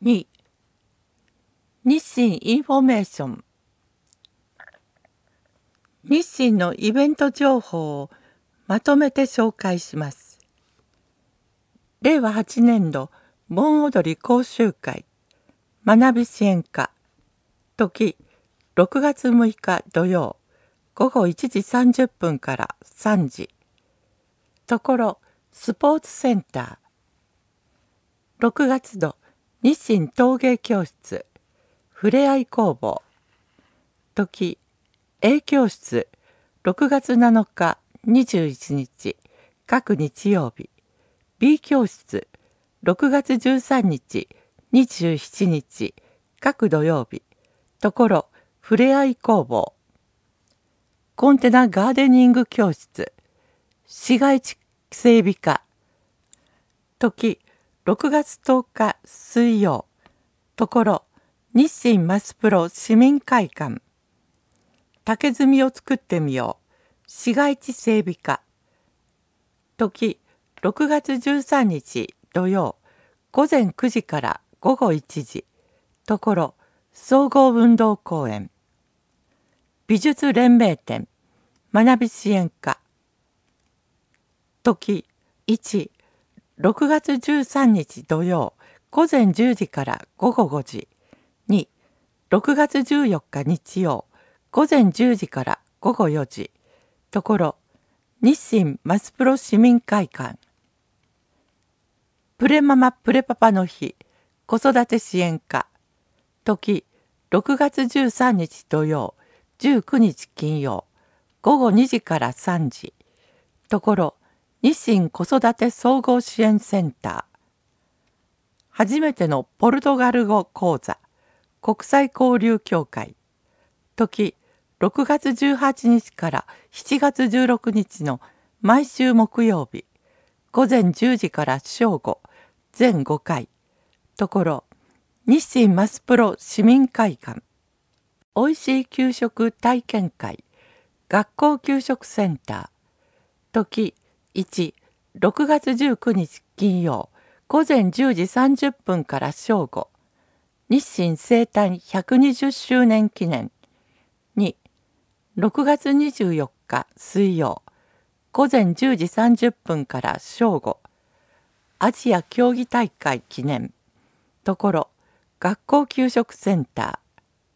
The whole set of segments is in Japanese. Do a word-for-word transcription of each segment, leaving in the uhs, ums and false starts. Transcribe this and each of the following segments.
に. 日清インフォメーション。日清のイベント情報をまとめて紹介します。れいわはちねんど盆踊り講習会学び支援課。時ろくがつむいか土曜ごごいちじさんじゅっぷんからさんじ。ところスポーツセンター。ろくがつど日清陶芸教室ふれあい工房。時 A 教室ろくがつなのかにじゅういちにち各日曜日。 B 教室ろくがつじゅうさんにちにじゅうしちにち各土曜日。ところふれあい工房。コンテナガーデニング教室市街地整備課。時ろくがつとおか水曜。ところ日清マスプロ市民会館。竹炭を作ってみよう市街地整備課。時ろくがつじゅうさんにち土曜ごぜんくじからごごいちじ。ところ総合運動公園。美術連盟展学び支援課。時いちろくがつじゅうさんにち土曜ごぜんじゅうじからごごごじ。にろくがつじゅうよっか日曜ごぜんじゅうじからごごよじ。ところ日清マスプロ市民会館。プレママプレパパの日子育て支援課。時ろくがつじゅうさんにち土曜じゅうくにち金曜ごごにじからさんじ。ところ日清子育て総合支援センター。初めてのポルトガル語講座国際交流協会。時ろくがつじゅうはちにちからしちがつじゅうろくにちの毎週木曜日ごぜんじゅうじから正午全ごかい。ところ日清マスプロ市民会館。おいしい給食体験会学校給食センター。時いちろくがつじゅうくにち金曜ごぜんじゅうじさんじゅっぷんから正午日清生誕ひゃくにじゅっしゅうねん記念。にろくがつにじゅうよっか水曜ごぜんじゅうじさんじゅっぷんから正午アジア競技大会記念。ところ学校給食センター。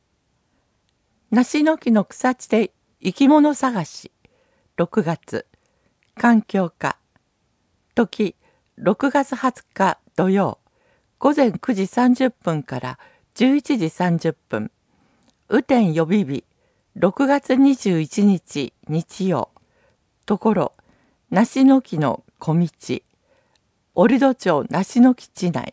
梨の木の草地で生き物探しろくがつ環境課。時ろくがつはつか土曜ごぜんくじさんじゅっぷんからじゅういちじさんじゅっぷん。雨天予備日ろくがつにじゅういちにち日曜。ところ梨の木の小道折戸町梨の木地内。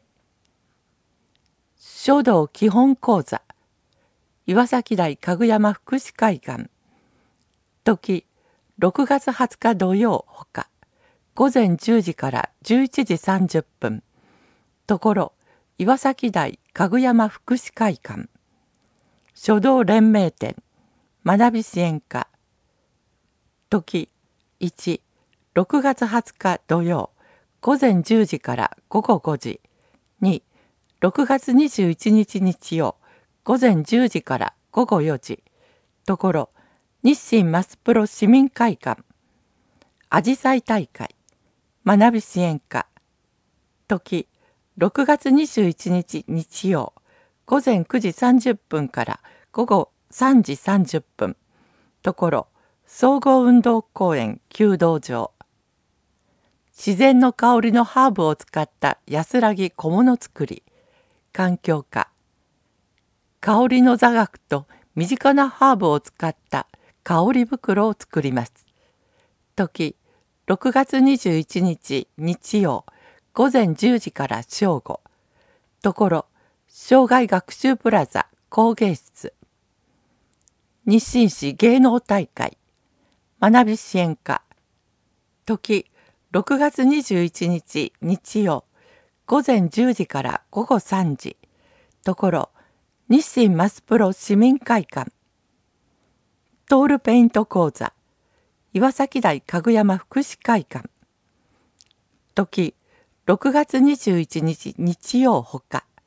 書道基本講座岩崎台かぐやま福祉会館。時ろくがつはつか土曜ほかごぜんじゅうじからじゅういちじさんじゅっぷん。ところ岩崎台かぐやま福祉会館。書道連盟展学び支援課。時いちろくがつはつか土曜ごぜんじゅうじからごごごじ。にろくがつにじゅういちにち日曜ごぜんじゅうじからごごよじ。ところ日清マスプロ市民会館。あじさい大会学び支援課。時ろくがつにじゅういちにち日曜ごぜんくじさんじゅっぷんからごごさんじさんじゅっぷん。ところ総合運動公園弓道場。自然の香りのハーブを使った安らぎ小物作り環境課。香りの座学と身近なハーブを使った香り袋を作ります。時ろくがつにじゅういちにち日曜ごぜんじゅうじから正午。ところ障害学習プラザ工芸室。日清市芸能大会学び支援課。時ろくがつにじゅういちにち日曜ごぜんじゅうじからごごさんじ。ところ日清マスプロ市民会館。トールペイント講座岩崎台かぐやま福祉会館。時ろくがつにじゅういちにち日曜ほか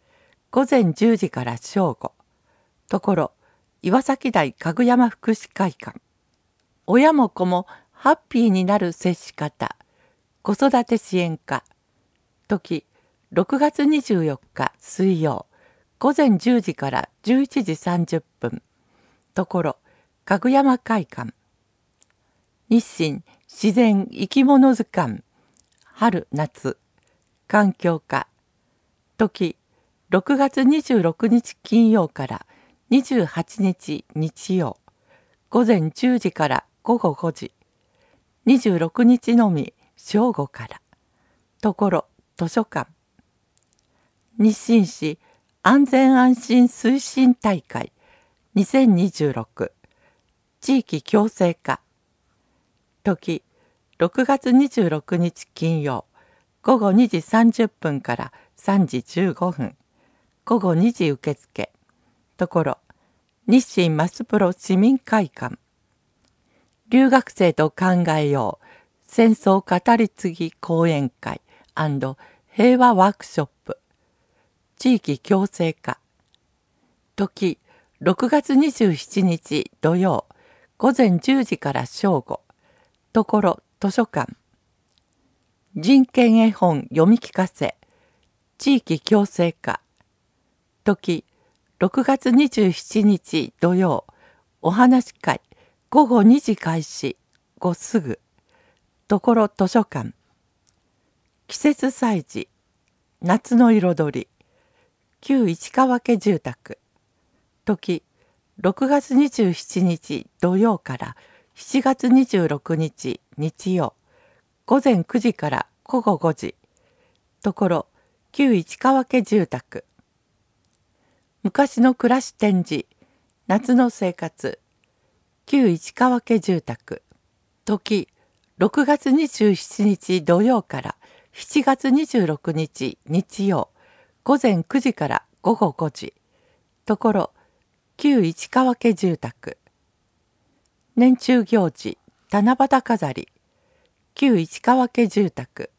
午前じゅうじから正午。ところ、岩崎台かぐやま福祉会館。親も子もハッピーになる接し方。子育て支援課。時、ろくがつにじゅうよっか水曜。午前じゅうじからじゅういちじさんじゅっぷん。ところ、かぐやま会館。日清自然生き物図鑑。春夏。環境課。時、ろくがつにじゅうろくにち金曜からにじゅうはちにち日曜。午前じゅうじからごごごじ。にじゅうろくにちのみ正午から。ところ、図書館。日清市安全安心推進大会にせんにじゅうろく。地域共生課。時、ろくがつにじゅうろくにち金曜。ごごにじさんじゅっぷんからさんじじゅうごふん。ごごにじ受付。ところ、日清マスプロ市民会館。留学生と考えよう。戦争語り継ぎ講演会&平和ワークショップ。地域共生課。時、ろくがつにじゅうしちにち土曜。午前じゅうじから正午。ところ、図書館。人権絵本読み聞かせ。地域共生課。時、ろくがつにじゅうしちにち土曜。お話会。ごごにじ開始。ごすぐ。ところ図書館。季節祭事。夏の彩り。旧市川家住宅。時、ろくがつにじゅうしちにち土曜からしちがつにじゅうろくにち日曜。午前くじからごごごじ。ところ、旧市川家住宅。昔の暮らし展示。夏の生活。旧市川家住宅。時、ろくがつにじゅうしちにち土曜からしちがつにじゅうろくにち日曜。午前くじからごごごじ。ところ、旧市川家住宅。年中行事、七夕飾り。旧市川家住宅。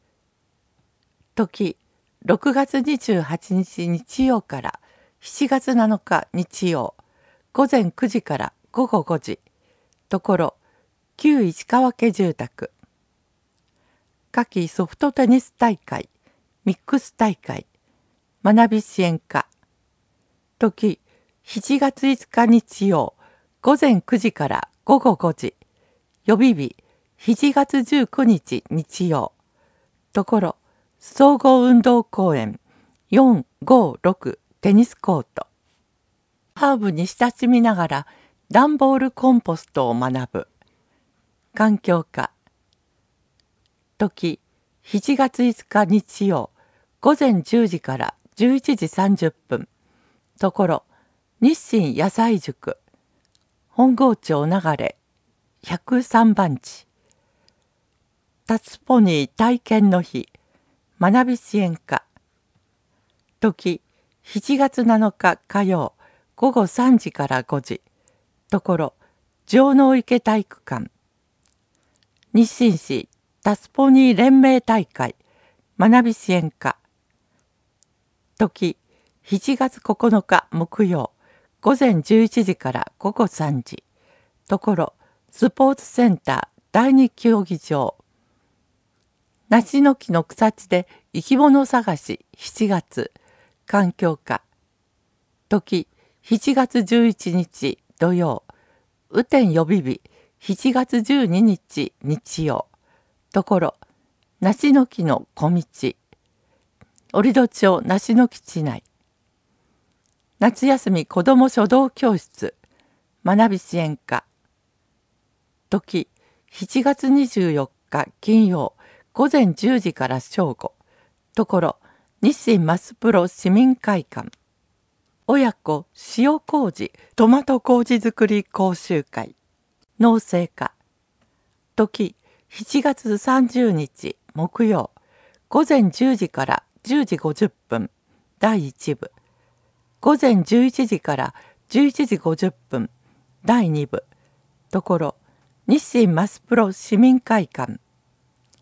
時、ろくがつにじゅうはちにち日曜からしちがつなのか日曜。午前くじからごごごじ。ところ、旧市川家住宅。夏季ソフトテニス大会、ミックス大会。学び支援課。時、しちがついつか日曜。午前くじからごごごじ。予備日、しちがつじゅうくにち日曜。ところ、総合運動公園よんごろくテニスコート。ハーブに親しみながら段ボールコンポストを学ぶ。環境課。時、しちがついつか日曜。午前じゅうじからじゅういちじさんじゅっぷん。ところ、日清野菜塾。本郷町流れひゃくさんばんち。タツポニー体験の日。学び支援課。時、しちがつなのか火曜。ごごさんじからごじ。ところ、城之池体育館。日清市タスポニー連盟大会。学び支援課。時、しちがつここのか木曜。午前じゅういちじからごごさんじ。ところ、スポーツセンターだいに競技場。梨の木の草地で生き物探ししちがつ。環境課。時、しちがつじゅういちにち土曜。雨天予備日しちがつじゅうににち日曜。ところ、梨の木の小道。折戸町梨の木地内。夏休み子ども書道教室。学び支援課。時、しちがつにじゅうよっか金曜。午前じゅうじから正午。ところ、日清マスプロ市民会館。親子塩麹トマト麹作り講習会。農政課。時、しちがつさんじゅうにち木曜。午前じゅうじからじゅうじごじゅっぷん。だいいちぶ。午前じゅういちじからじゅういちじごじゅっぷん。だいにぶ。ところ、日清マスプロ市民会館。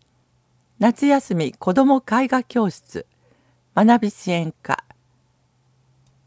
夏休み子ども絵画教室。学び支援課。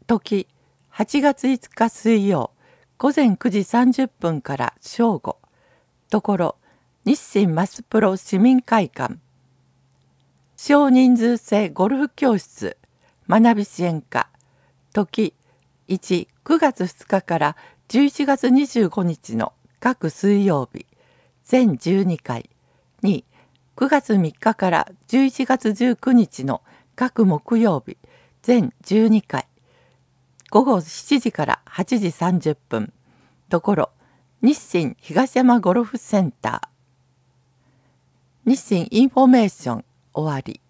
時はちがついつか水曜午前くじさんじゅっぷんから正午。ところ日清マスプロ市民会館。少人数制ゴルフ教室学び支援課。時いち、くがつふつかからじゅういちがつにじゅうごにちの各水曜日全じゅうにかい。に、くがつみっかからじゅういちがつじゅうくにちの各木曜日全じゅうにかい。ごごしちじからはちじさんじゅっぷん。ところ日清東山ゴルフセンター。日清インフォメーション終わり。